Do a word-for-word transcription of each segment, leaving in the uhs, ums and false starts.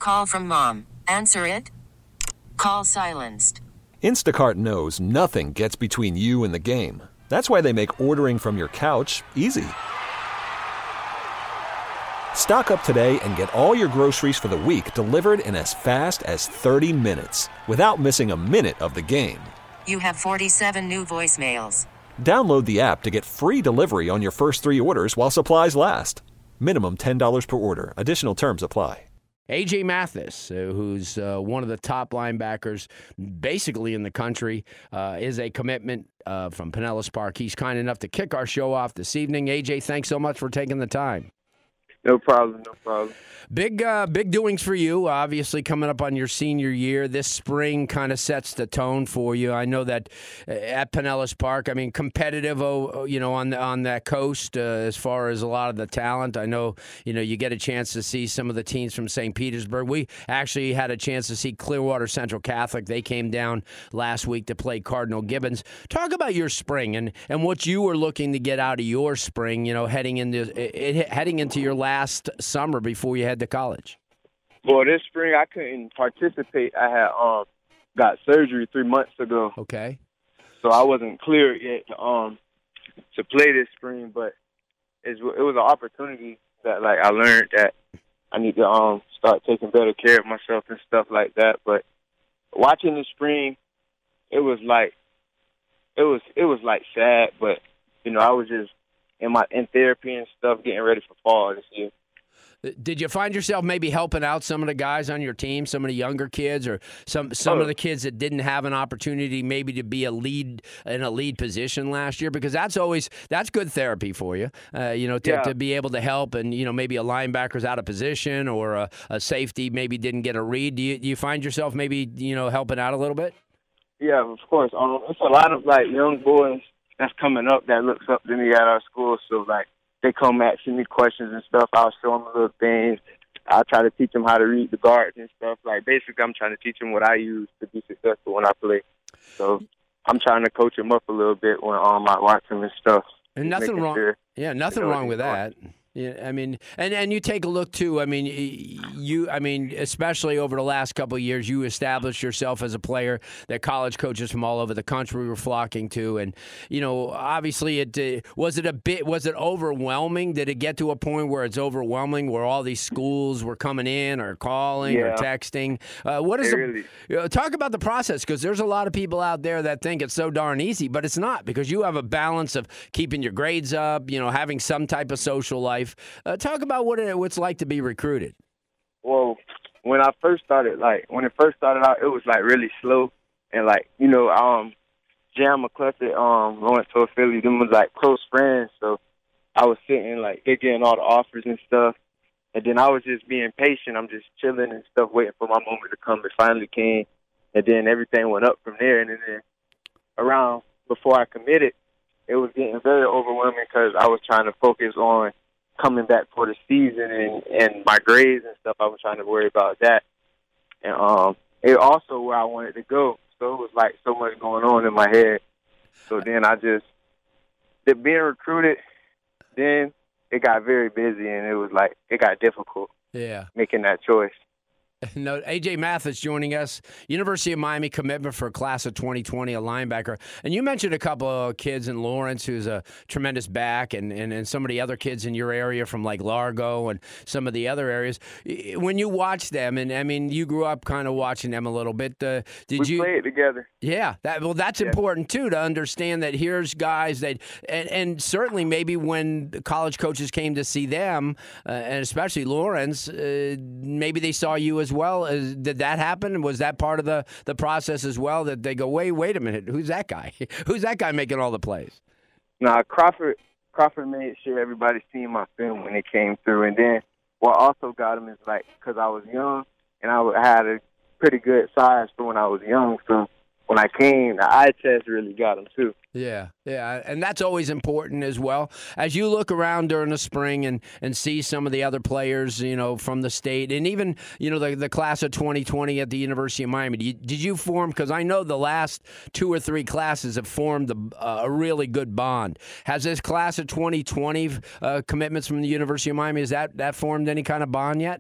Call from mom. Answer it. Call silenced. Instacart knows nothing gets between you and the game. That's why they make ordering from your couch easy. Stock up today and get all your groceries for the week delivered in as fast as thirty minutes without missing a minute of the game. You have forty-seven new voicemails. Download the app to get free delivery on your first three orders while supplies last. Minimum ten dollars per order. Additional terms apply. A J Mathis, uh, who's uh, one of the top linebackers basically in the country, uh, is a commitment uh, from Pinellas Park. He's kind enough to kick our show off this evening. A J, thanks so much for taking the time. No problem, no problem. Big uh, big doings for you, obviously, coming up on your senior year. This spring kind of sets the tone for you. I know that uh, at Pinellas Park, I mean, competitive, oh, you know, on the, on that coast uh, as far as a lot of the talent. I know, you know, you get a chance to see some of the teams from Saint Petersburg. We actually had a chance to see Clearwater Central Catholic. They came down last week to play Cardinal Gibbons. Talk about your spring and, and what you were looking to get out of your spring, you know, heading into, it, heading into your last summer before you had to college. Well, this spring I couldn't participate. I had um got surgery three months ago. Okay. So I wasn't cleared yet to um to play this spring, but it's, it was an opportunity that like I learned that I need to um start taking better care of myself and stuff like that. But watching the spring, it was like it was it was like sad, but you know I was just in my in therapy and stuff, getting ready for fall this year. Did you find yourself maybe helping out some of the guys on your team, some of the younger kids, or some some oh. of the kids that didn't have an opportunity maybe to be a lead in a lead position last year? Because that's always that's good therapy for you, uh, you know, to, yeah. to be able to help. And you know, maybe a linebacker's out of position or a, a safety maybe didn't get a read. Do you do you find yourself maybe you know helping out a little bit? Yeah, of course. Um, it's a lot of like young boys that's coming up that looks up to me at our school. So like. They come asking me questions and stuff. I'll show them little things. I'll try to teach them how to read the guards and stuff. Like, basically, I'm trying to teach them what I use to be successful when I play. So I'm trying to coach them up a little bit when um, I watch them and stuff. And nothing wrong. Sure yeah, nothing wrong with that. Yeah, I mean, and, and you take a look too. I mean, you, I mean, especially over the last couple of years, you established yourself as a player that college coaches from all over the country were flocking to, and you know, obviously, it uh, was it a bit, was it overwhelming? Did it get to a point where it's overwhelming, where all these schools were coming in or calling yeah. or texting? Uh, what is it the really, you know, talk about the process? Because there's a lot of people out there that think it's so darn easy, but it's not, because you have a balance of keeping your grades up, you know, having some type of social life. Uh, talk about what it, what's like to be recruited. Well, when I first started, like when it first started out, it was like really slow, and like you know, um, Jam McCluskey, um, Lawrence Toll Philly, them was like close friends. So I was sitting like they getting all the offers and stuff, and then I was just being patient. I'm just chilling and stuff, waiting for my moment to come. It finally came, and then everything went up from there. And then around before I committed, it was getting very overwhelming because I was trying to focus on coming back for the season and, and my grades and stuff. I was trying to worry about that. And um, it also where I wanted to go. So it was like so much going on in my head. So then I just, the, being recruited, then it got very busy and it was like, it got difficult. Yeah. Making that choice. No, A J Mathis joining us, University of Miami commitment for a class of twenty twenty, a linebacker. And you mentioned a couple of kids in Lawrence who's a tremendous back, and, and, and some of the other kids in your area from like Largo and some of the other areas. When you watch them, and I mean, you grew up kind of watching them a little bit. Uh, did we you played together? Yeah, that well, that's yeah. important too, to understand that here's guys that, and, and certainly maybe when college coaches came to see them, uh, and especially Lawrence, uh, maybe they saw you as well. As, did that happen? Was that part of the, the process as well, that they go, wait, wait a minute, who's that guy? Who's that guy making all the plays? Nah, Crawford Crawford made sure everybody seen my film when it came through. And then what also got him is, like, because I was young and I had a pretty good size for when I was young. So when I came, the eye test really got him, too. Yeah, yeah, and that's always important as well. As you look around during the spring and, and see some of the other players, you know, from the state, and even, you know, the, the class of twenty twenty at the University of Miami, did you, did you form, because I know the last two or three classes have formed a, a really good bond. Has this class of twenty twenty uh, commitments from the University of Miami, has that, that formed any kind of bond yet?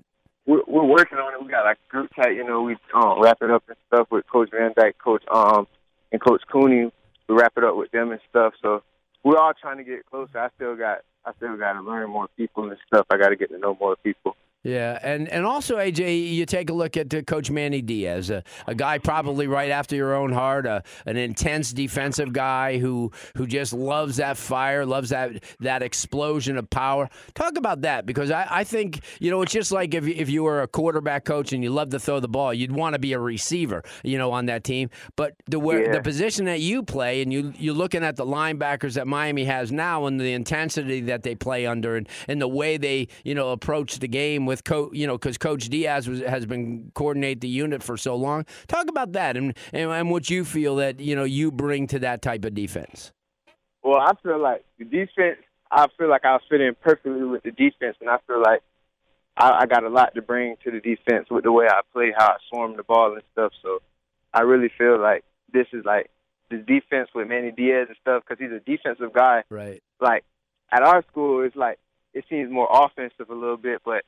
we're, we're working on it. We got like a group chat, you know, we um, wrap it up and stuff with Coach Van Dyke, Coach um, and Coach Cooney. We wrap it up with them and stuff. So we're all trying to get closer. I still got, I still got to learn more people and stuff. I got to get to know more people. Yeah, and, and also, A J, you take a look at uh, Coach Manny Diaz, a, a guy probably right after your own heart, uh, an intense defensive guy who who just loves that fire, loves that that explosion of power. Talk about that, because I, I think, you know, it's just like if, if you were a quarterback coach and you love to throw the ball, you'd want to be a receiver, you know, on that team. But the where, Yeah. the position that you play, and you, you're looking at the linebackers that Miami has now and the intensity that they play under and, and the way they, you know, approach the game with Co- you know, because Coach Diaz was, has been coordinate the unit for so long. Talk about that and, and and what you feel that, you know, you bring to that type of defense. Well, I feel like the defense, I feel like I'll fit in perfectly with the defense, and I feel like I, I got a lot to bring to the defense with the way I play, how I swarm the ball and stuff. So I really feel like this is like the defense with Manny Diaz and stuff, because he's a defensive guy. Right. Like, at our school, it's like it seems more offensive a little bit, but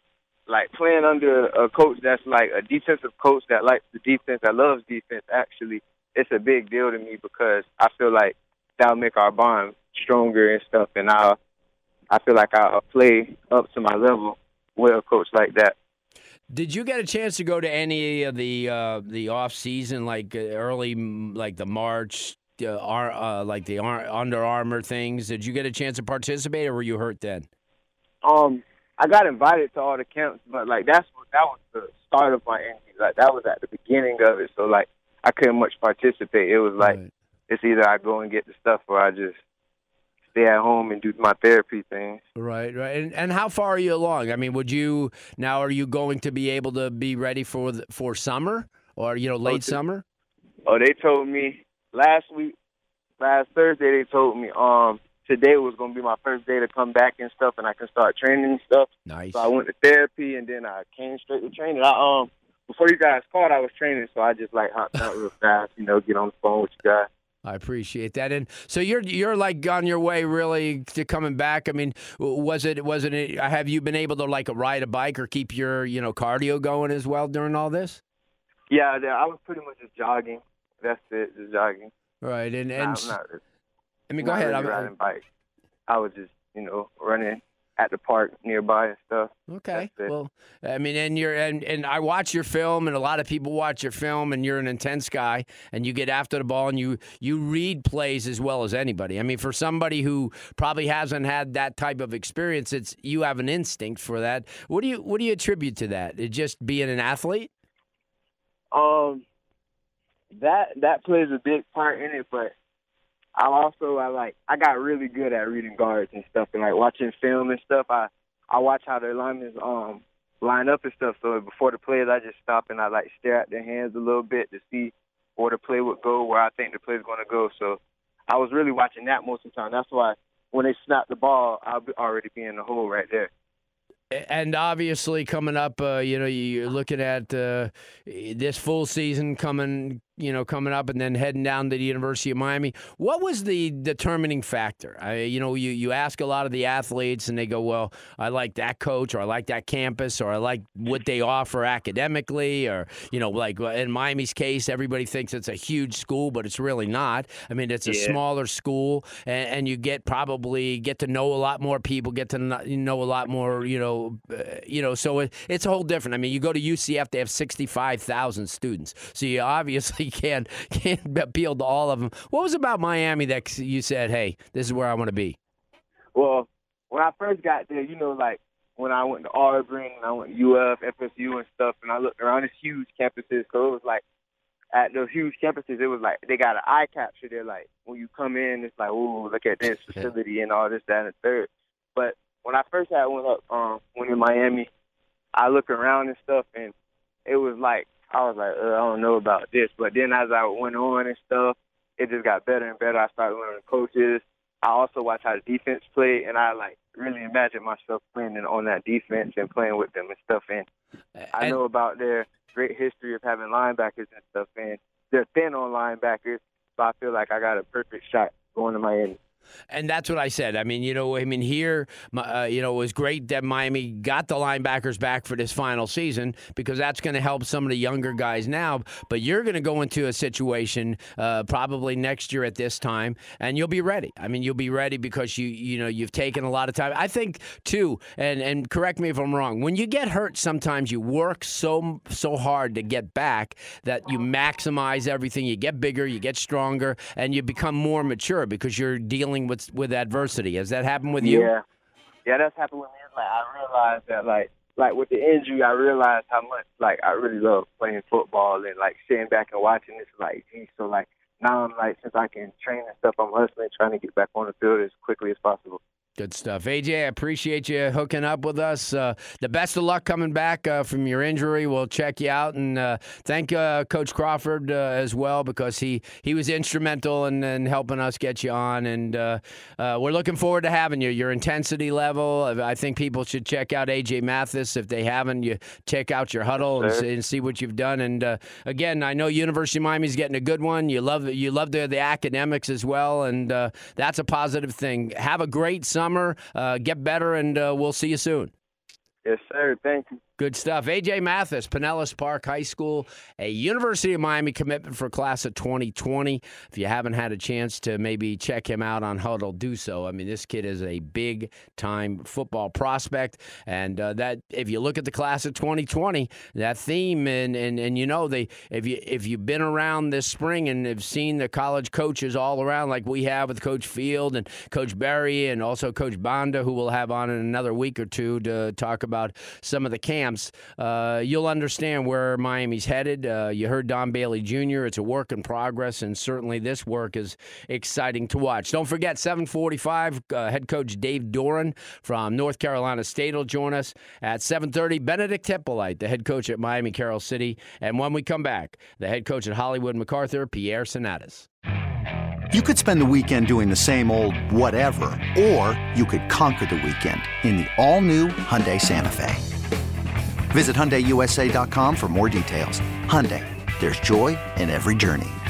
like playing under a coach that's like a defensive coach that likes the defense, that loves defense, actually, it's a big deal to me, because I feel like that'll make our bond stronger and stuff, and I'll, I feel like I'll play up to my level with a coach like that. Did you get a chance to go to any of the uh, the off season, like uh, early, like the March, uh, ar- uh, like the ar- Under Armour things? Did you get a chance to participate, or were you hurt then? Um, I got invited to all the camps, but like that's that was the start of my injury. Like that was at the beginning of it, so like I couldn't much participate. It was like Right. It's either I go and get the stuff or I just stay at home and do my therapy things. Right, right. And and how far are you along? I mean, would you now? Are you going to be able to be ready for the, for summer or you know late Okay. summer? Oh, they told me last week, last Thursday, they told me um today was gonna be my first day to come back and stuff, and I can start training and stuff. Nice. So I went to therapy and then I came straight to training. I um before you guys called, I was training, so I just like hopped out real fast, you know, get on the phone with you guys. I appreciate that. And so you're you're like on your way really to coming back. I mean, was it was it have you been able to like ride a bike or keep your, you know, cardio going as well during all this? Yeah, I was pretty much just jogging. That's it, just jogging. Right. And and Nah, I'm not, I mean, go not ahead. really I'm- riding bike. I was just, you know, running at the park nearby and stuff. Okay. That's it. Well, I mean, and you're and, and I watch your film, and a lot of people watch your film, and you're an intense guy, and you get after the ball, and you you read plays as well as anybody. I mean, for somebody who probably hasn't had that type of experience, it's you have an instinct for that. What do you what do you attribute to that? It just being an athlete? Um, that that plays a big part in it, but I also I like I got really good at reading guards and stuff, and like watching film and stuff. I I watch how their linemen um line up and stuff. So before the plays, I just stop and I like stare at their hands a little bit to see where the play would go, where I think the play is going to go. So I was really watching that most of the time. That's why when they snap the ball, I'll be already be in the hole right there. And obviously, coming up, uh, you know, you're looking at uh, this full season coming, you know, coming up, and then heading down to the University of Miami. What was the determining factor? I, you know, you, you ask a lot of the athletes, and they go, "Well, I like that coach, or I like that campus, or I like what they offer academically, or you know, like in Miami's case, everybody thinks it's a huge school, but it's really not. I mean, it's a Yeah. smaller school, and, and you get probably get to know a lot more people, get to know, know a lot more, you know." Uh, you know, so it, it's a whole different. I mean, you go to U C F, they have sixty-five thousand students, so you obviously can't can't appeal to all of them. What was about Miami that you said, "Hey, this is where I want to be"? Well, when I first got there, you know, like when I went to Auburn and I went to U F, F S U and stuff, and I looked around these huge campuses, so it was like at those huge campuses, it was like they got an eye capture. They're like, when you come in, it's like, ooh, look at this facility and all this, that, and the third. But when I first had went up, um, went in Miami, I look around and stuff, and it was like, I was like, uh, I don't know about this. But then as I went on and stuff, it just got better and better. I started learning coaches. I also watched how the defense played, and I like really imagined myself playing on that defense and playing with them and stuff. And I And- know about their great history of having linebackers and stuff, and they're thin on linebackers, so I feel like I got a perfect shot going to Miami. And that's what I said. I mean, you know, I mean, here, uh, you know, it was great that Miami got the linebackers back for this final season because that's going to help some of the younger guys now. But you're going to go into a situation uh, probably next year at this time, and you'll be ready. I mean, you'll be ready because you, you know, you've taken a lot of time. I think too, and and correct me if I'm wrong. When you get hurt, sometimes you work so so hard to get back that you maximize everything. You get bigger, you get stronger, and you become more mature because you're dealing with with adversity. Has that happened with you? Yeah, yeah, that's happened with me. It's like I realized that, like, like with the injury, I realized how much, like, I really love playing football and like sitting back and watching this. Like, geez, so like now I'm like, since I can train and stuff, I'm hustling, trying to get back on the field as quickly as possible. Good stuff. A J, I appreciate you hooking up with us. Uh, the best of luck coming back uh, from your injury. We'll check you out. And uh, thank uh, Coach Crawford uh, as well because he, he was instrumental in, in helping us get you on. And uh, uh, we're looking forward to having you. Your intensity level, I think people should check out A J Mathis. If they haven't, you check out your huddle and, and see what you've done. And, uh, again, I know University of Miami's getting a good one. You love, you love the, the academics as well, and uh, that's a positive thing. Have a great summer. Uh, get better, and uh, we'll see you soon. Yes, sir. Thank you. Good stuff. A J Mathis, Pinellas Park High School, a University of Miami commitment for class of twenty twenty. If you haven't had a chance to maybe check him out on Huddle, do so. I mean, this kid is a big-time football prospect, and uh, that if you look at the class of twenty twenty, that theme, and and, and you know, they if you if you've been around this spring and have seen the college coaches all around, like we have with Coach Field and Coach Berry and also Coach Banda, who we'll have on in another week or two to talk about some of the camps. Uh, you'll understand where Miami's headed. Uh, you heard Don Bailey Junior It's a work in progress, and certainly this work is exciting to watch. Don't forget, seven forty-five, uh, head coach Dave Doran from North Carolina State will join us. At seven thirty, Benedict Hippolyte, the head coach at Miami Carroll City. And when we come back, the head coach at Hollywood MacArthur, Pierre Sinatas. You could spend the weekend doing the same old whatever, or you could conquer the weekend in the all-new Hyundai Santa Fe. Visit Hyundai U S A dot com for more details. Hyundai, there's joy in every journey.